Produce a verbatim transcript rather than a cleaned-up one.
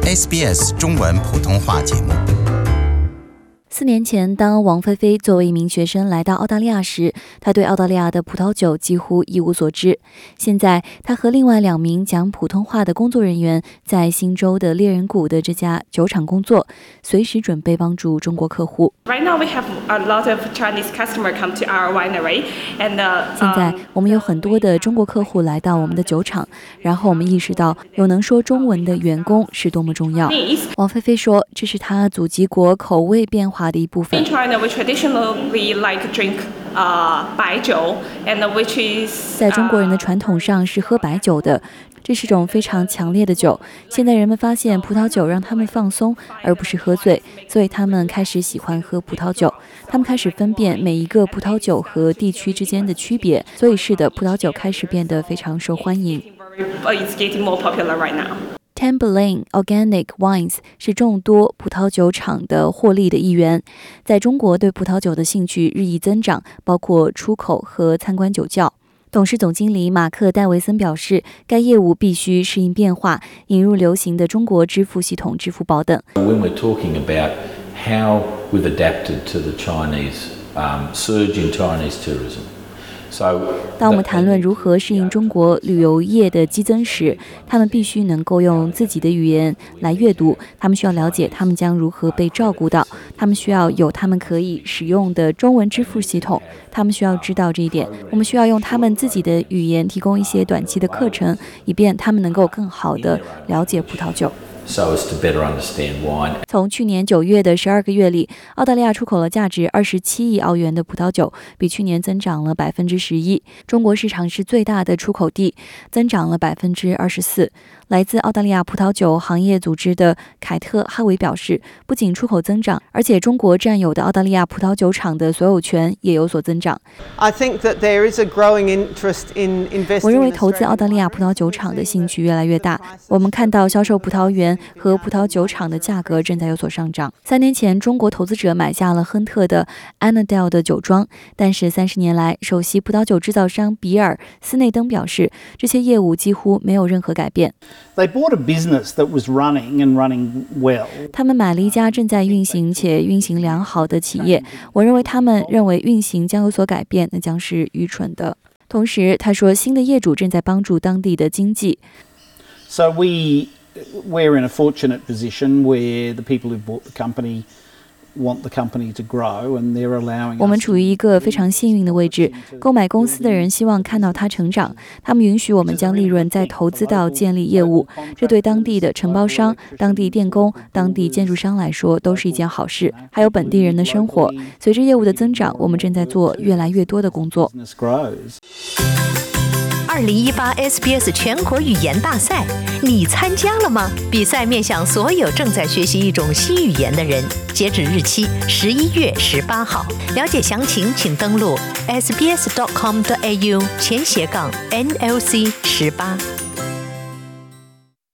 S B S 中文普通话节目。 四年前，当王菲菲作为一名学生来到澳大利亚时，她对澳大利亚的葡萄酒几乎一无所知。现在，她和另外两名讲普通话的工作人员在新州的猎人谷的这家酒厂工作，随时准备帮助中国客户。 Right now we have a lot of Chinese customers come to our winery, and uh, 现在我们有很多的中国客户来到我们的酒厂，然后我们意识到有能说中文的员工是多么重要。王菲菲说，这是她祖籍国口味变化的一部分。 In China, we traditionally like drink uh, 白酒, and which is 在中国人的传统上是喝白酒的，这是种非常强烈的酒。现在人们发现葡萄酒让他们放松，而不是喝醉，所以他们开始喜欢喝葡萄酒。他们开始分辨每一个葡萄酒和地区之间的区别，所以是的，葡萄酒开始变得非常受欢迎。 It's getting more popular right now. Tamberlane Organic Wines 是众多葡萄酒厂的获利的一员。在中国，对葡萄酒的兴趣日益增长，包括出口和参观酒窖。董事总经理马克·戴维森表示，该业务必须适应变化，引入流行的中国支付系统支付宝等。 When we're talking about how we've adapted to the Chinese um, surge in Chinese tourism, 当我们谈论如何适应中国旅游业的激增时，他们必须能够用自己的语言来阅读，他们需要了解他们将如何被照顾到，他们需要有他们可以使用的中文支付系统，他们需要知道这一点。我们需要用他们自己的语言提供一些短期的课程，以便他们能够更好地了解葡萄酒。 so as to better understand wine. 从去年九月的十二个月里，澳大利亚出口了价值二十七亿澳元的葡萄酒，比去年增长了百分之十一。中国市场是最大的出口地，增长了百分之二十四。来自澳大利亚葡萄酒行业组织的凯特·哈维表示，不仅出口增长，而且中国占有的澳大利亚葡萄酒厂的所有权也有所增长。 I think that there is a growing interest in investing. 我认为投资澳大利亚葡萄酒厂的兴趣越来越大。我们看到销售葡萄园和葡萄酒厂的价格正在有所上涨。三年前，中国投资者买下了亨特的 Annandale 的酒庄，但是三十年来，首席葡萄酒制造商比尔·斯内登表示，这些业务几乎没有任何改变。 They bought a business that was running and running well. 他们买了一家正在运行且运行良好的企业。我认为他们认为运行将有所改变，那将是愚蠢的。同时，他说，新的业主正在帮助当地的经济。 So we we're in a fortunate position where the people who bought the company want the company to grow, and they're allowing. 我们处于一个非常幸运的位置，购买公司的人希望看到它成长，他们允许我们将利润再投资到建立业务，这对当地的承包商、当地电工、当地建筑商来说都是一件好事，还有本地人的生活。随着业务的增长，我们正在做越来越多的工作。 二零一八 S B S 全国语言大赛，你参加了吗？比赛面向所有正在学习一种新语言的人，截止日期十一月十八号。了解详情，请登录 s b s dot com dot a u 前斜杠 N L C 十八。